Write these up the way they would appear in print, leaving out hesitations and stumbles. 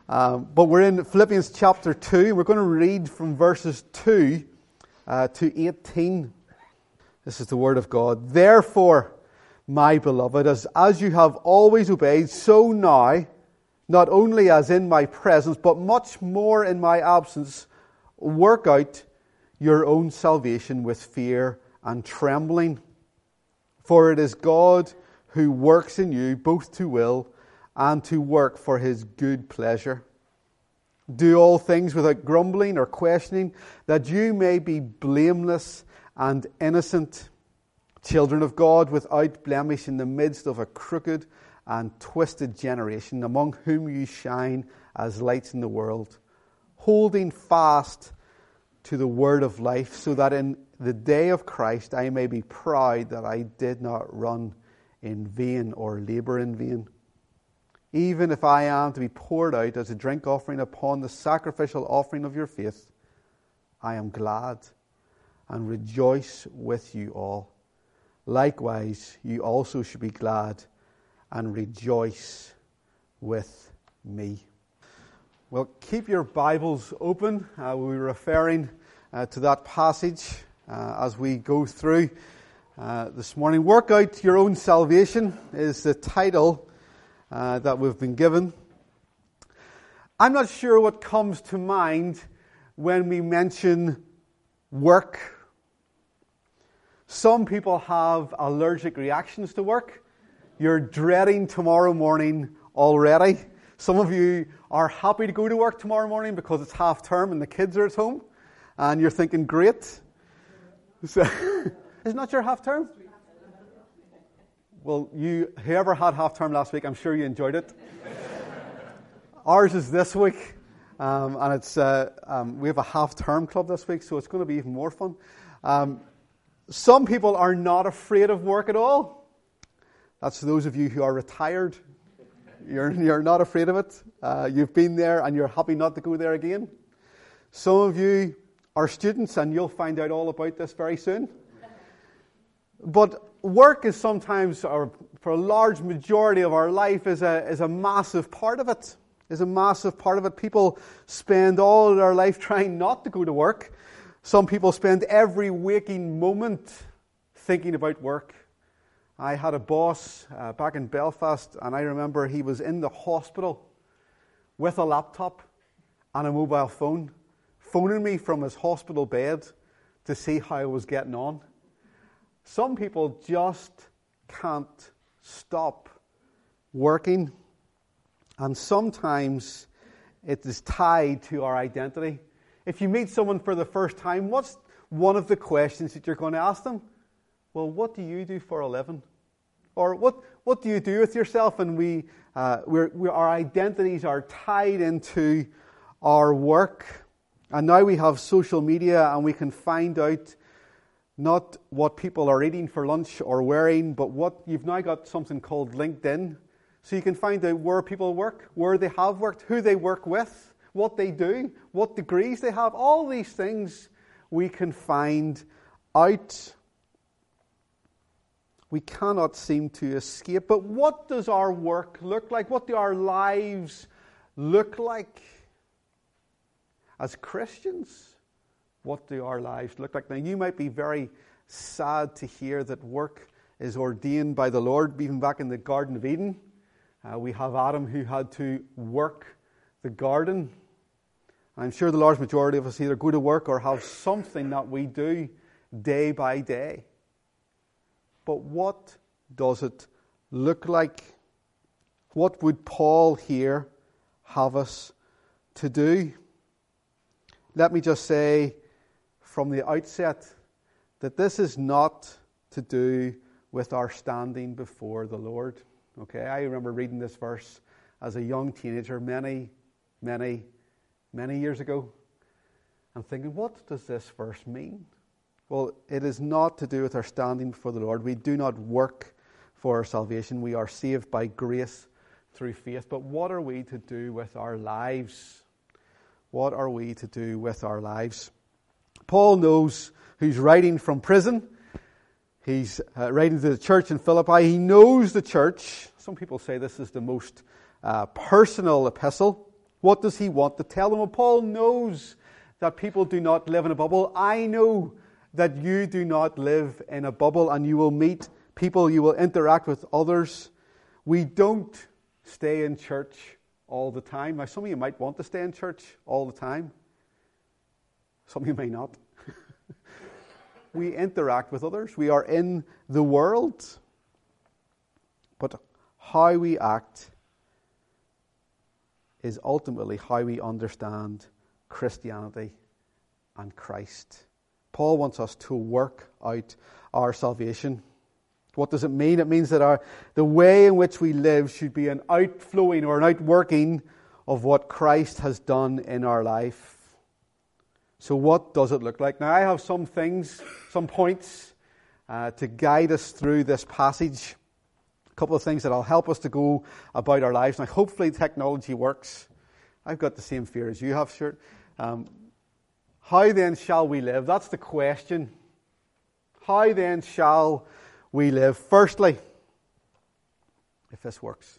But we're in Philippians chapter 2. We're going to read from verses 2 to 18. This is the word of God. Therefore, my beloved, as you have always obeyed, so now, not only as in my presence, but much more in my absence, work out your own salvation with fear and trembling. For it is God who works in you both to will and to work for his good pleasure. Do all things without grumbling or questioning, that you may be blameless and innocent, children of God without blemish in the midst of a crooked and twisted generation, among whom you shine as lights in the world, holding fast to the word of life, so that in the day of Christ I may be proud that I did not run in vain or labor in vain. Even if I am to be poured out as a drink offering upon the sacrificial offering of your faith, I am glad and rejoice with you all. Likewise, you also should be glad and rejoice with me. Well, keep your Bibles open. We'll be referring to that passage as we go through this morning. Work out your own salvation is the title that we've been given. I'm not sure what comes to mind when we mention work. Some people have allergic reactions to work. You're dreading tomorrow morning already. Some of you are happy to go to work tomorrow morning because it's half term and the kids are at home. And you're thinking, great. So, isn't that your half term? Well, whoever had half term last week, I'm sure you enjoyed it. Ours is this week. And it's we have a half term club this week, so it's going to be even more fun. Some people are not afraid of work at all. That's those of you who are retired. You're not afraid of it. You've been there and you're happy not to go there again. Some of you are students and you'll find out all about this very soon. But work is sometimes, or for a large majority of our life, is a massive part of it. Is a massive part of it. People spend all their life trying not to go to work. Some people spend every waking moment thinking about work. I had a boss back in Belfast, and I remember he was in the hospital with a laptop and a mobile phone, phoning me from his hospital bed to see how I was getting on. Some people just can't stop working, and sometimes it is tied to our identity. If you meet someone for the first time, what's one of the questions that you're going to ask them? Well, what do you do for a living? Or what do you do with yourself? And our identities are tied into our work. And now we have social media and we can find out not what people are eating for lunch or wearing, but you've now got something called LinkedIn. So you can find out where people work, where they have worked, who they work with, what they do, what degrees they have. All these things we can find out. We cannot seem to escape. But what does our work look like? What do our lives look like? As Christians, what do our lives look like? Now, you might be very sad to hear that work is ordained by the Lord. Even back in the Garden of Eden, we have Adam who had to work the garden. I'm sure the large majority of us either go to work or have something that we do day by day. But what does it look like? What would Paul here have us to do? Let me just say from the outset that this is not to do with our standing before the Lord. Okay, I remember reading this verse as a young teenager many years ago and thinking, what does this verse mean? Well, it is not to do with our standing before the Lord. We do not work for our salvation. We are saved by grace through faith. But what are we to do with our lives? What are we to do with our lives? Paul knows who's writing from prison. He's writing to the church in Philippi. He knows the church. Some people say this is the most personal epistle What does he want to tell them? Well, Paul knows that people do not live in a bubble. I know that you do not live in a bubble, and you will meet people, you will interact with others. We don't stay in church all the time. Now, some of you might want to stay in church all the time. Some of you may not. We interact with others. We are in the world. But how we act is ultimately how we understand Christianity and Christ. Paul wants us to work out our salvation. What does it mean? It means that the way in which we live should be an outflowing or an outworking of what Christ has done in our life. So what does it look like? Now, I have some things, some points to guide us through this passage. A couple of things that will help us to go about our lives. Now, hopefully technology works. I've got the same fear as you have, Stuart. How then shall we live? That's the question. How then shall we live? Firstly, if this works.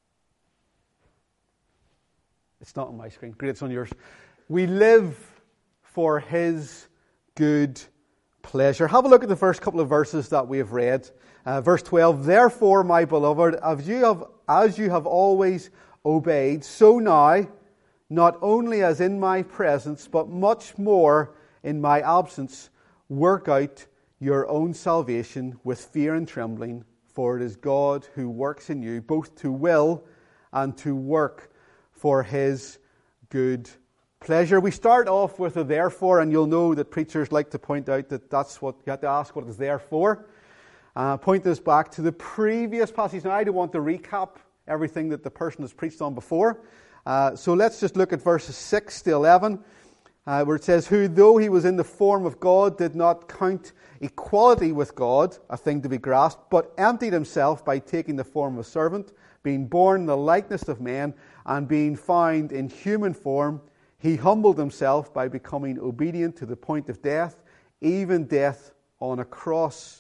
It's not on my screen. Great, it's on yours. We live for His good pleasure. Have a look at the first couple of verses that we have read. Verse 12, therefore, my beloved, as you have always obeyed, so now, not only as in my presence, but much more in my absence, work out your own salvation with fear and trembling, for it is God who works in you, both to will and to work for His good pleasure. We start off with a therefore, and you'll know that preachers like to point out that that's what you have to ask what it's there for. Point this back to the previous passage. Now, I don't want to recap everything that the person has preached on before. So let's just look at verses 6 to 11, where it says, who, though he was in the form of God, did not count equality with God a thing to be grasped, but emptied himself by taking the form of a servant, being born in the likeness of men, and being found in human form, he humbled himself by becoming obedient to the point of death, even death on a cross.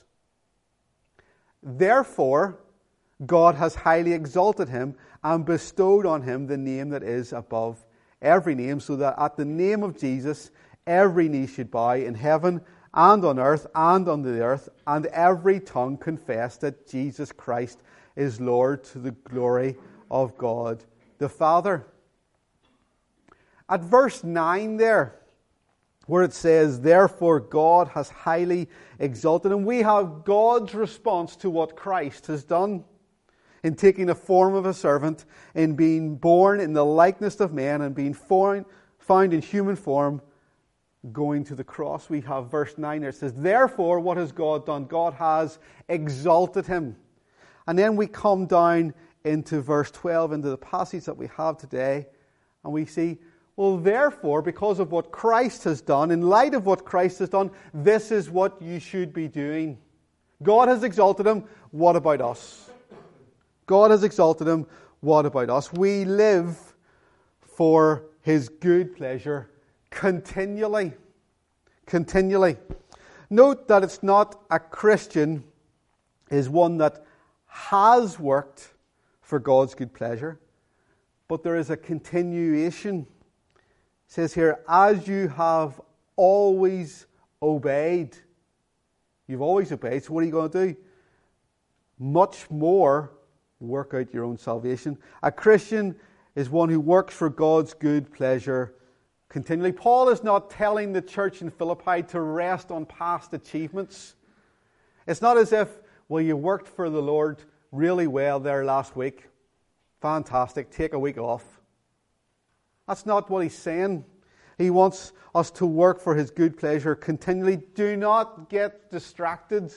Therefore, God has highly exalted him and bestowed on him the name that is above every name, so that at the name of Jesus every knee should bow in heaven and on earth and under the earth, and every tongue confess that Jesus Christ is Lord, to the glory of God the Father. At verse 9 there, where it says, therefore God has highly exalted him, we have God's response to what Christ has done in taking the form of a servant, in being born in the likeness of man, and being found in human form, going to the cross. We have verse 9 there. It says, therefore, what has God done? God has exalted him. And then we come down into verse 12, into the passage that we have today, and we see, well, therefore, because of what Christ has done, in light of what Christ has done, this is what you should be doing. God has exalted him. What about us? God has exalted him. What about us? We live for his good pleasure continually. Continually. Note that it's not a Christian is one that has worked for God's good pleasure, but there is a continuation. It says here, as you have always obeyed. You've always obeyed. So what are you going to do? Much more work out your own salvation. A Christian is one who works for God's good pleasure continually. Paul is not telling the church in Philippi to rest on past achievements. It's not as if, well, you worked for the Lord really well there last week. Fantastic. Take a week off. That's not what he's saying. He wants us to work for his good pleasure continually. Do not get distracted.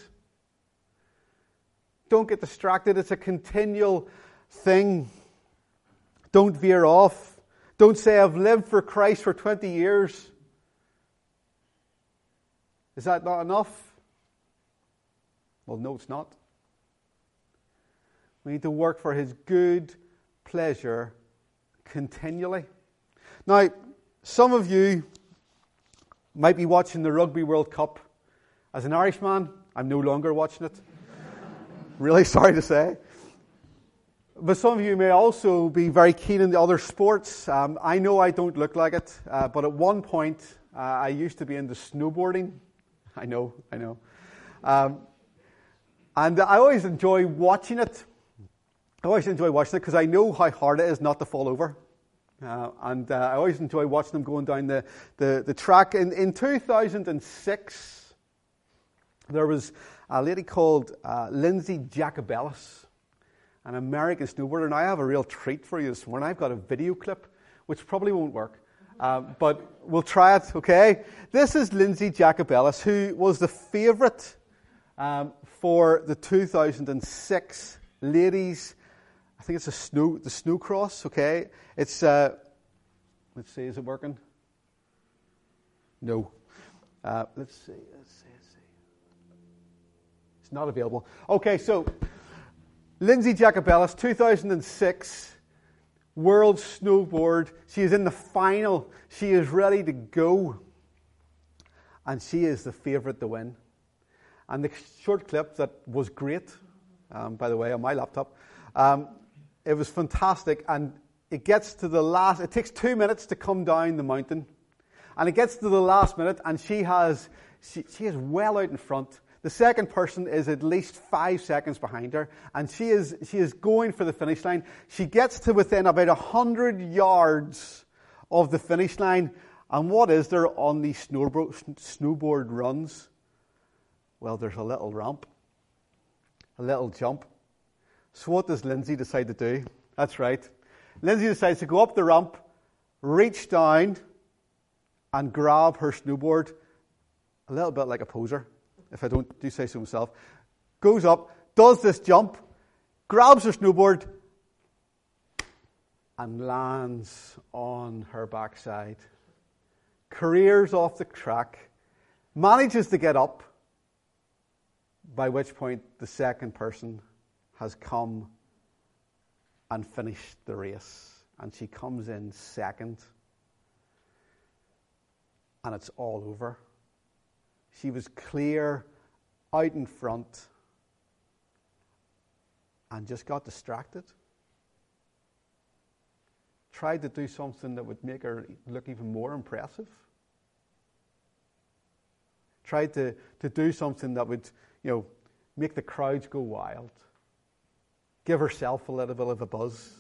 Don't get distracted. It's a continual thing. Don't veer off. Don't say, I've lived for Christ for 20 years. Is that not enough? Well, no, it's not. We need to work for his good pleasure continually. Now, some of you might be watching the Rugby World Cup. As an Irishman, I'm no longer watching it. Really sorry to say. But some of you may also be very keen in the other sports. I know I don't look like it, but at one point I used to be into snowboarding. I know. And I always enjoy watching it. Because I know how hard it is not to fall over. And I always enjoy watching them going down the track. In 2006, there was a lady called Lindsay Jacobellis, an American snowboarder. And I have a real treat for you this morning. I've got a video clip, which probably won't work. But we'll try it, okay? This is Lindsay Jacobellis, who was the favourite for the 2006 ladies. I think it's the snow cross, okay? It's, let's see, is it working? No. Let's see. It's not available. Okay, so Lindsay Jacobellis, 2006 World Snowboard. She is in the final. She is ready to go. And she is the favourite to win. And the short clip that was great, by the way, on my laptop, it was fantastic. And it gets to the last, it takes 2 minutes to come down the mountain. And it gets to the last minute, and she is well out in front. The second person is at least 5 seconds behind her, and she is going for the finish line. She gets to within about 100 yards of the finish line. And what is there on these snowboard runs? Well, there's a little ramp, a little jump. So what does Lindsay decide to do? That's right. Lindsay decides to go up the ramp, reach down, and grab her snowboard, a little bit like a poser, if I do say so myself. Goes up, does this jump, grabs her snowboard, and lands on her backside. Careers off the track, manages to get up, by which point the second person has come and finished the race. And she comes in second. And it's all over. She was clear, out in front, and just got distracted. Tried to do something that would make her look even more impressive. Tried to do something that would, make the crowds go wild. Give herself a little bit of a buzz.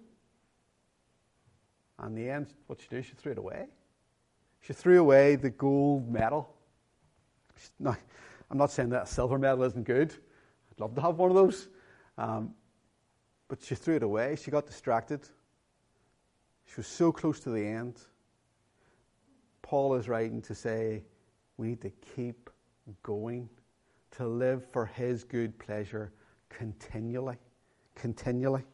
And in the end, what she do? She threw it away. She threw away the gold medal. Now, I'm not saying that a silver medal isn't good. I'd love to have one of those. But she threw it away. She got distracted. She was so close to the end. Paul is writing to say we need to keep going, to live for his good pleasure continually. Continually.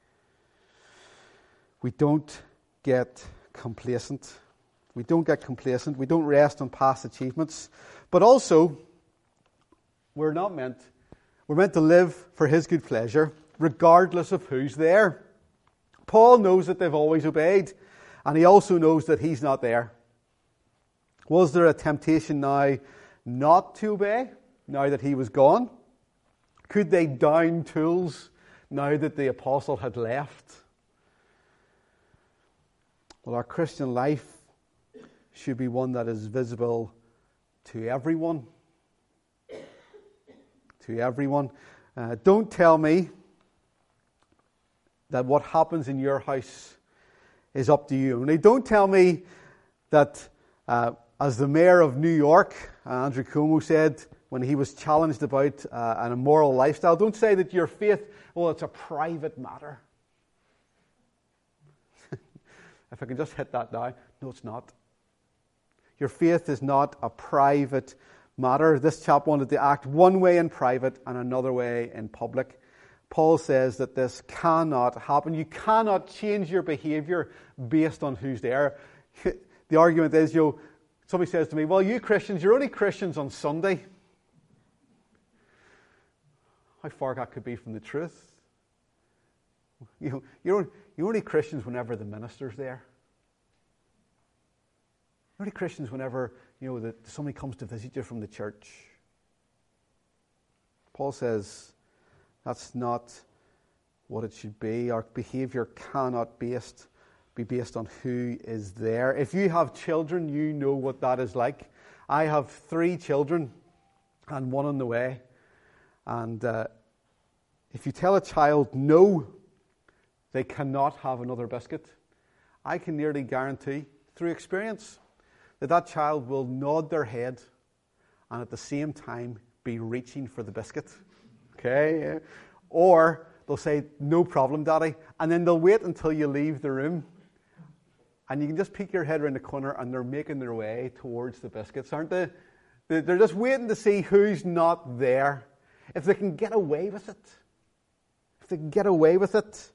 We don't get complacent. We don't rest on past achievements. But also, we're meant to live for his good pleasure, regardless of who's there. Paul knows that they've always obeyed, and he also knows that he's not there. Was there a temptation now not to obey, now that he was gone? Could they down tools now that the apostle had left? Well, our Christian life should be one that is visible to everyone. To everyone. Don't tell me that what happens in your house is up to you only. Don't tell me that, as the mayor of New York, Andrew Cuomo, said when he was challenged about an immoral lifestyle, don't say that your faith, it's a private matter. If I can just hit that now. No, it's not. Your faith is not a private matter. This chap wanted to act one way in private and another way in public. Paul says that this cannot happen. You cannot change your behavior based on who's there. The argument is, somebody says to me, well, you Christians, you're only Christians on Sunday. How far that could be from the truth. You're only Christians whenever the minister's there. You're only Christians whenever, that somebody comes to visit you from the church. Paul says that's not what it should be. Our behaviour cannot be based on who is there. If you have children, you know what that is like. I have 3 children and 1 on the way. And if you tell a child no, they cannot have another biscuit, I can nearly guarantee through experience that child will nod their head and at the same time be reaching for the biscuit. Okay? Or they'll say, no problem, Daddy. And then they'll wait until you leave the room. And you can just peek your head around the corner and they're making their way towards the biscuits, aren't they? They're just waiting to see who's not there. If they can get away with it.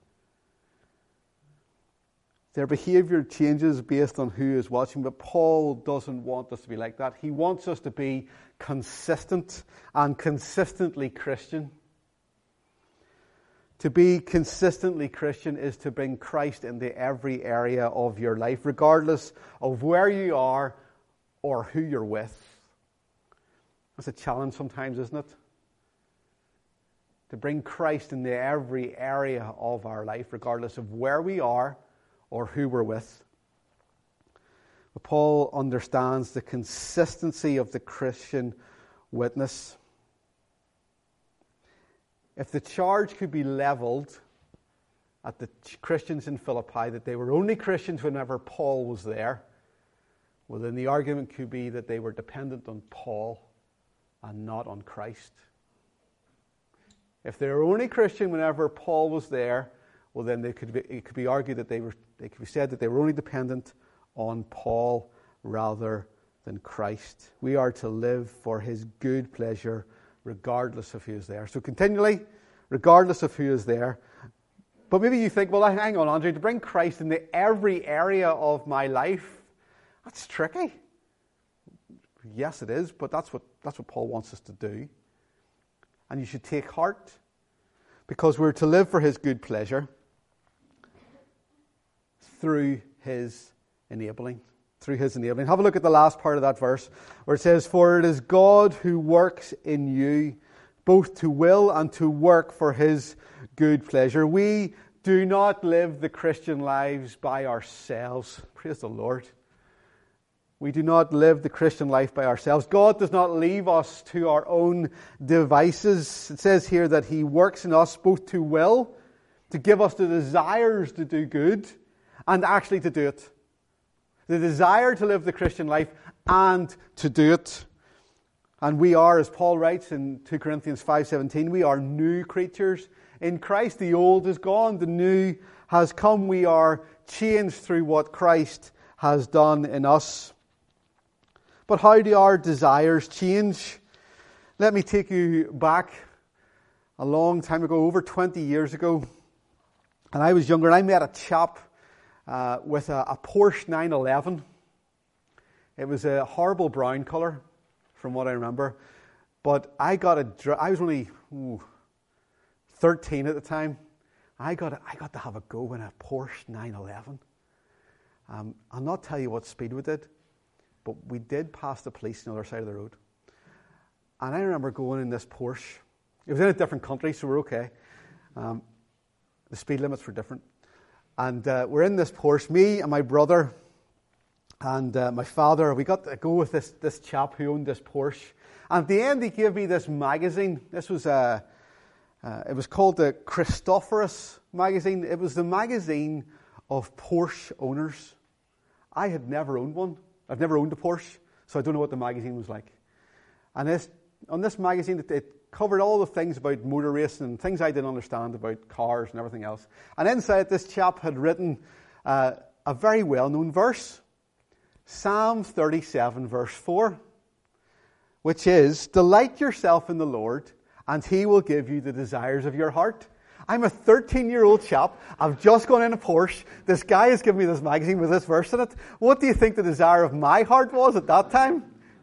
Their behaviour changes based on who is watching, but Paul doesn't want us to be like that. He wants us to be consistent and consistently Christian. To be consistently Christian is to bring Christ into every area of your life, regardless of where you are or who you're with. That's a challenge sometimes, isn't it? To bring Christ into every area of our life, regardless of where we are or who we're with. But Paul understands the consistency of the Christian witness. If the charge could be levelled at the Christians in Philippi that they were only Christians whenever Paul was there, well, then the argument could be that they were dependent on Paul and not on Christ. If they were only Christian whenever Paul was there, well, then it could be argued that it could be said that they were only dependent on Paul rather than Christ. We are to live for his good pleasure regardless of who is there. So continually, regardless of who is there. But maybe you think, well, hang on, Andrew, to bring Christ into every area of my life, that's tricky. Yes, it is, but that's what Paul wants us to do. And you should take heart, because we're to live for his good pleasure through his enabling. Have a look at the last part of that verse where it says, for it is God who works in you both to will and to work for his good pleasure. We do not live the Christian lives by ourselves. Praise the Lord. We do not live the Christian life by ourselves. God does not leave us to our own devices. It says here that he works in us both to will, to give us the desires to do good, and actually to do it. The desire to live the Christian life and to do it. And we are, as Paul writes in 2 Corinthians 5:17, we are new creatures in Christ. The old is gone, the new has come. We are changed through what Christ has done in us. But how do our desires change? Let me take you back a long time ago, over 20 years ago. And I was younger, and I met a chap with a Porsche 911. It was a horrible brown colour, from what I remember. But I was only 13 at the time. I got to have a go in a Porsche 911. I'll not tell you what speed we did, but we did pass the police on the other side of the road. And I remember going in this Porsche. It was in a different country, so we're okay. The speed limits were different. And we're in this Porsche, me and my brother and my father. We got to go with this chap who owned this Porsche. And at the end, he gave me this magazine. This was it was called the Christophorus magazine. It was the magazine of Porsche owners. I had never owned one. I've never owned a Porsche, so I don't know what the magazine was like. And on this magazine, it covered all the things about motor racing and things I didn't understand about cars and everything else. And inside, this chap had written a very well-known verse, Psalm 37, verse 4, which is, delight yourself in the Lord, and he will give you the desires of your heart. I'm a 13-year-old chap. I've just gone in a Porsche. This guy has given me this magazine with this verse in it. What do you think the desire of my heart was at that time?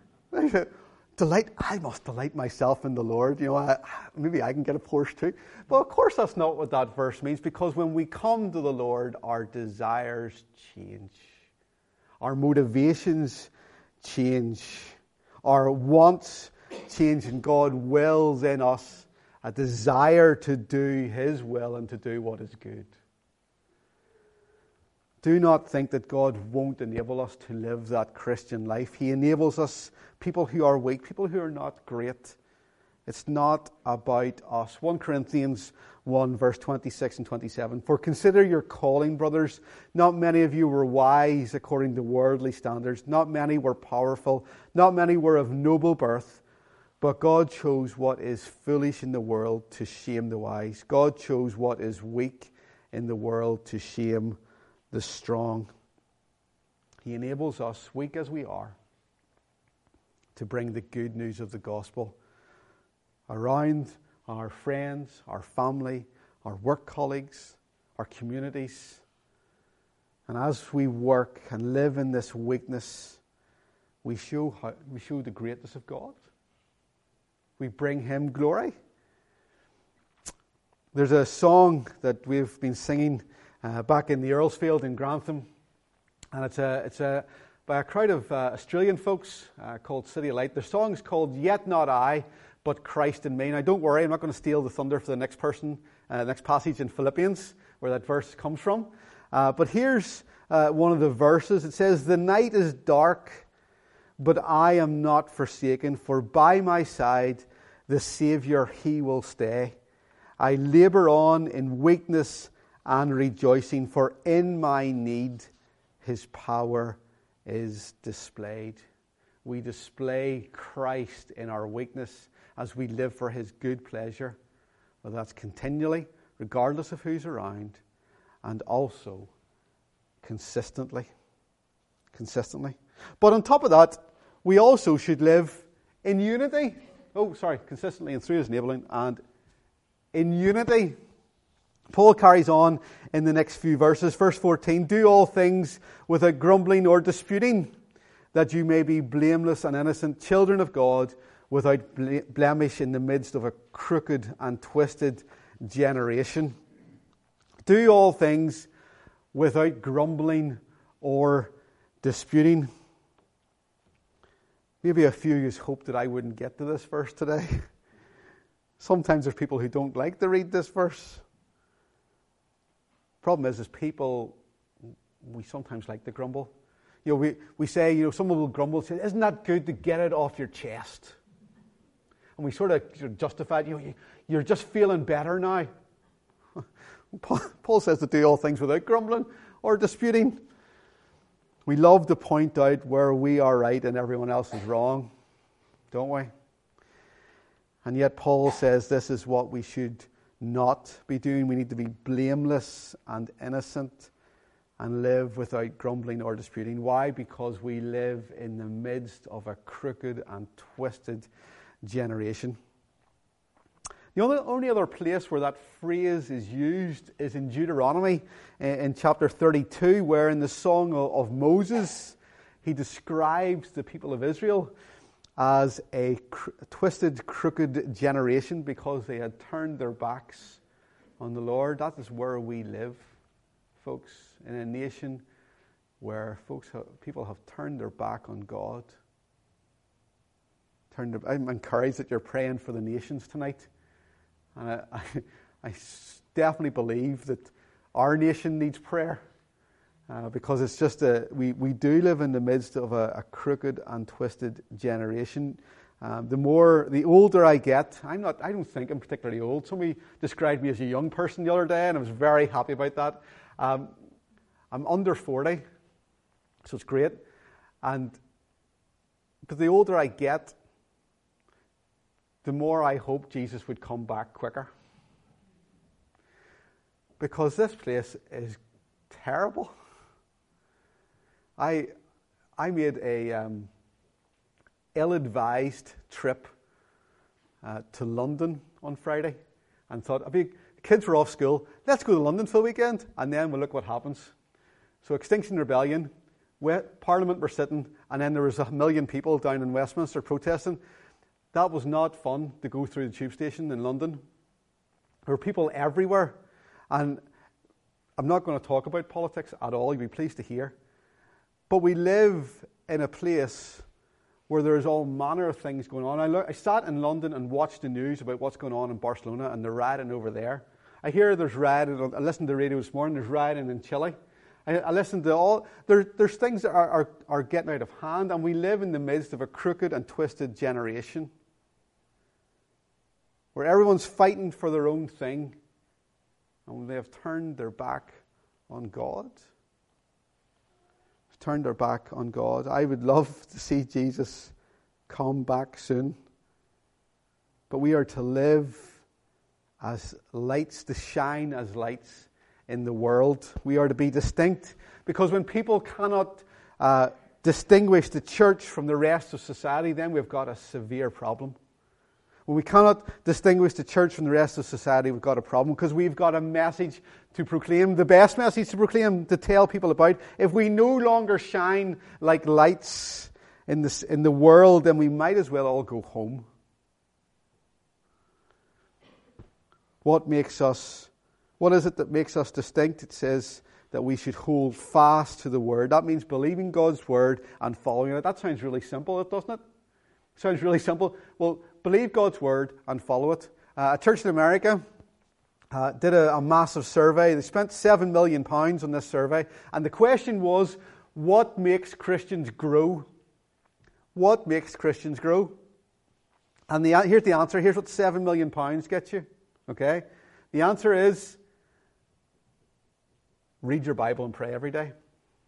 I must delight myself in the Lord. Maybe I can get a Porsche too. But of course that's not what that verse means, because when we come to the Lord, our desires change. Our motivations change. Our wants change, and God wills in us a desire to do His will and to do what is good. Do not think that God won't enable us to live that Christian life. He enables us, people who are weak, people who are not great. It's not about us. 1 Corinthians 1, verse 26 and 27. For consider your calling, brothers. Not many of you were wise according to worldly standards. Not many were powerful. Not many were of noble birth. But God chose what is foolish in the world to shame the wise. God chose what is weak in the world to shame the strong. He enables us, weak as we are, to bring the good news of the gospel around our friends, our family, our work colleagues, our communities. And as we work and live in this weakness, we show the greatness of God. We bring Him glory. There's a song that we've been singing back in the Earlsfield in Grantham, and it's by a crowd of Australian folks called City of Light. The song is called Yet Not I, But Christ in Me. Now don't worry, I'm not going to steal the thunder for the next next passage in Philippians, where that verse comes from. But here's one of the verses. It says, the night is dark, but I am not forsaken, for by my side the Saviour, He will stay. I labour on in weakness and rejoicing, for in my need His power is displayed. We display Christ in our weakness as we live for His good pleasure, whether that's continually, regardless of who's around, and also consistently. But on top of that, we also should live in unity. Consistently and through His enabling and in unity. Paul carries on in the next few verses. Verse 14, do all things without grumbling or disputing, that you may be blameless and innocent, children of God, without blemish in the midst of a crooked and twisted generation. Do all things without grumbling or disputing. Maybe a few of you hoped that I wouldn't get to this verse today. Sometimes there's people who don't like to read this verse. Problem is people, we sometimes like to grumble. We say, someone will grumble, say, isn't that good to get it off your chest? And we sort of justify it. You're just feeling better now. Paul says to do all things without grumbling or disputing. We love to point out where we are right and everyone else is wrong, don't we? And yet Paul says this is what we should not be doing. We need to be blameless and innocent and live without grumbling or disputing. Why? Because we live in the midst of a crooked and twisted generation. The only other place where that phrase is used is in Deuteronomy in chapter 32, where in the Song of Moses, he describes the people of Israel as a twisted, crooked generation because they had turned their backs on the Lord. That is where we live, folks, in a nation where people have turned their back on God. I'm encouraged that you're praying for the nations tonight. And I definitely believe that our nation needs prayer because it's just we do live in the midst of a crooked and twisted generation. The older I get, I don't think I'm particularly old. Somebody described me as a young person the other day, and I was very happy about that. I'm under 40, so it's great. But the older I get, the more I hope Jesus would come back quicker. Because this place is terrible. I made a ill-advised trip to London on Friday and thought, the kids were off school, let's go to London for the weekend and then we'll look what happens. So Extinction Rebellion, Parliament were sitting, and then there was 1 million people down in Westminster protesting. That was not fun to go through the tube station in London. There were people everywhere. And I'm not going to talk about politics at all. You'll be pleased to hear. But we live in a place where there's all manner of things going on. I sat in London and watched the news about what's going on in Barcelona and the rioting over there. I hear there's rioting. I listened to the radio this morning. There's rioting in Chile. I listened to all. There's things that are getting out of hand, and we live in the midst of a crooked and twisted generation where everyone's fighting for their own thing, and they have turned their back on God. Turned their back on God. I would love to see Jesus come back soon, but we are to live as lights, to shine as lights in the world. We are to be distinct, because when people cannot distinguish the church from the rest of society, then we've got a severe problem. When we cannot distinguish the church from the rest of society, we've got a problem, because we've got a message to proclaim, the best message to proclaim, to tell people about. If we no longer shine like lights in the world, then we might as well all go home. What is it that makes us distinct? It says that we should hold fast to the Word. That means believing God's Word and following it. That sounds really simple, doesn't it? Sounds really simple. Well, believe God's Word and follow it. A church in America did a massive survey. They spent £7 million on this survey. And the question was, what makes Christians grow? What makes Christians grow? And here's the answer. Here's what £7 million gets you. Okay? The answer is, read your Bible and pray every day.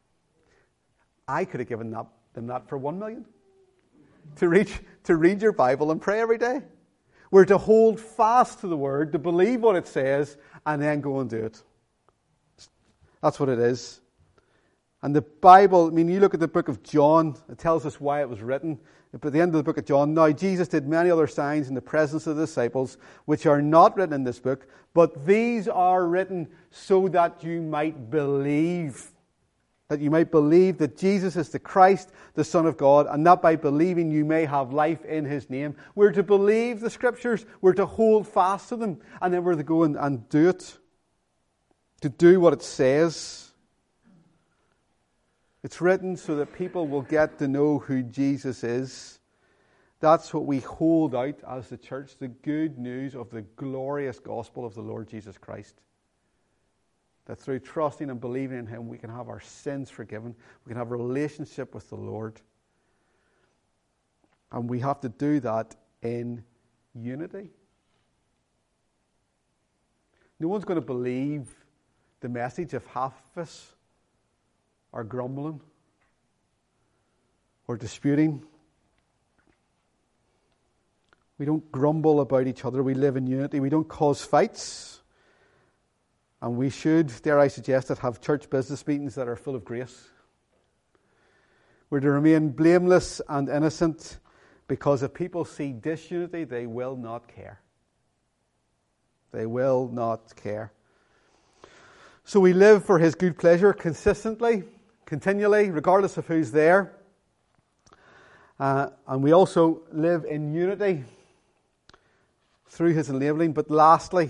I could have given them that for $1 million. To read your Bible and pray every day. We're to hold fast to the Word, to believe what it says, and then go and do it. That's what it is. And the Bible, you look at the book of John, it tells us why it was written. At the end of the book of John, now Jesus did many other signs in the presence of the disciples, which are not written in this book, but these are written so that you might believe. That you might believe that Jesus is the Christ, the Son of God, and that by believing you may have life in His name. We're to believe the Scriptures, we're to hold fast to them, and then we're to go and do it. To do what it says. It's written so that people will get to know who Jesus is. That's what we hold out as the church, the good news of the glorious gospel of the Lord Jesus Christ. That through trusting and believing in Him, we can have our sins forgiven. We can have a relationship with the Lord. And we have to do that in unity. No one's going to believe the message if half of us are grumbling or disputing. We don't grumble about each other. We live in unity. We don't cause fights. And we should, dare I suggest it, have church business meetings that are full of grace. We're to remain blameless and innocent, because if people see disunity, they will not care. They will not care. So we live for His good pleasure consistently, continually, regardless of who's there. And we also live in unity through His enabling. But lastly,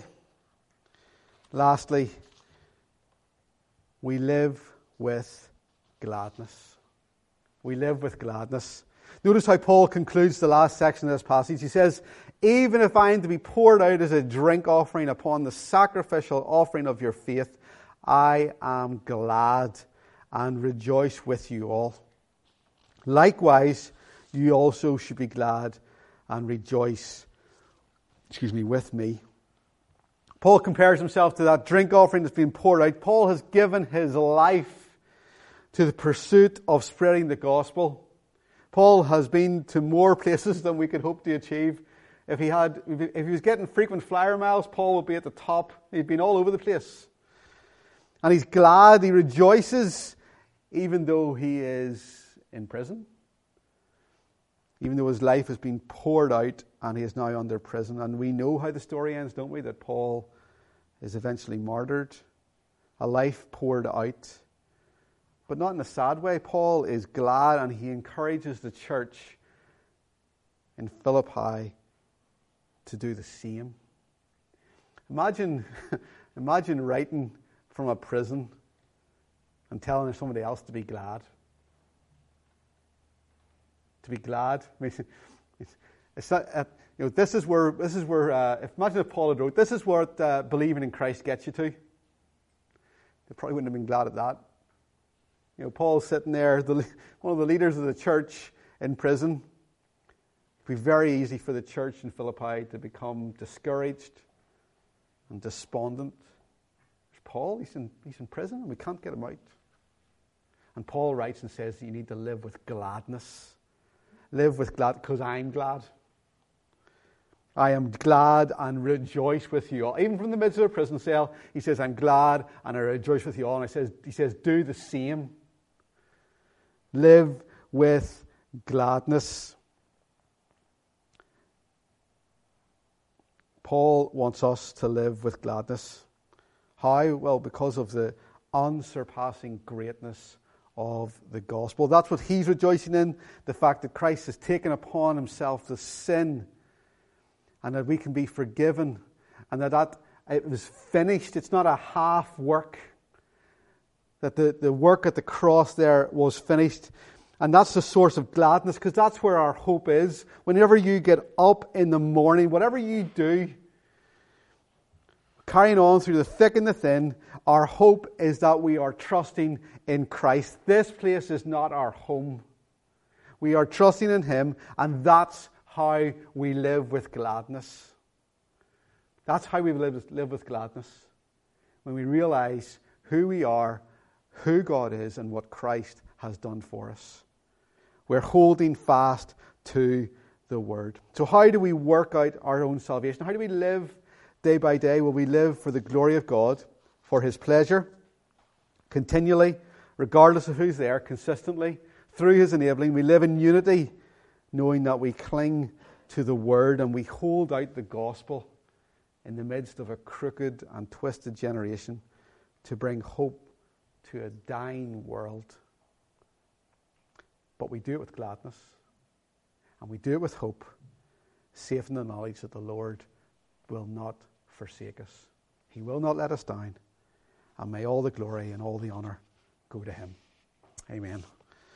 we live with gladness. We live with gladness. Notice how Paul concludes the last section of this passage. He says, even if I am to be poured out as a drink offering upon the sacrificial offering of your faith, I am glad and rejoice with you all. Likewise, you also should be glad and rejoice, with me. Paul compares himself to that drink offering that's been poured out. Paul has given his life to the pursuit of spreading the gospel. Paul has been to more places than we could hope to achieve. If he was getting frequent flyer miles, Paul would be at the top. He'd been all over the place. And he's glad, he rejoices, even though he is in prison. Even though his life has been poured out and he is now under prison. And we know how the story ends, don't we? That Paul is eventually martyred. A life poured out. But not in a sad way. Paul is glad and he encourages the church in Philippi to do the same. Imagine writing from a prison and telling somebody else to be glad. to be glad. It's not, this is where imagine if Paul had wrote, this is what believing in Christ gets you to. They probably wouldn't have been glad at that. Paul's sitting there, one of the leaders of the church in prison. It would be very easy for the church in Philippi to become discouraged and despondent. There's Paul, he's in prison and we can't get him out. And Paul writes and says that you need to live with gladness. Live with glad, because I'm glad. I am glad and rejoice with you all. Even from the midst of a prison cell, he says, I'm glad and I rejoice with you all. And he says, do the same. Live with gladness. Paul wants us to live with gladness. How? Well, because of the unsurpassing greatness of the gospel. That's what he's rejoicing in, the fact that Christ has taken upon himself the sin and that we can be forgiven and that it was finished. It's not a half work. That the work at the cross there was finished. And that's the source of gladness, because that's where our hope is. Whenever you get up in the morning, whatever you do, carrying on through the thick and the thin, our hope is that we are trusting in Christ. This place is not our home. We are trusting in him, and that's how we live with gladness. That's how we live with gladness. When we realize who we are, who God is, and what Christ has done for us. We're holding fast to the Word. So how do we work out our own salvation? How do we live day by day? Will we live for the glory of God, for his pleasure, continually, regardless of who's there, consistently, through his enabling? We live in unity, knowing that we cling to the Word and we hold out the gospel in the midst of a crooked and twisted generation to bring hope to a dying world. But we do it with gladness, and we do it with hope, safe in the knowledge that the Lord will not forsake us. He will not let us down, and may all the glory and all the honour go to him. Amen.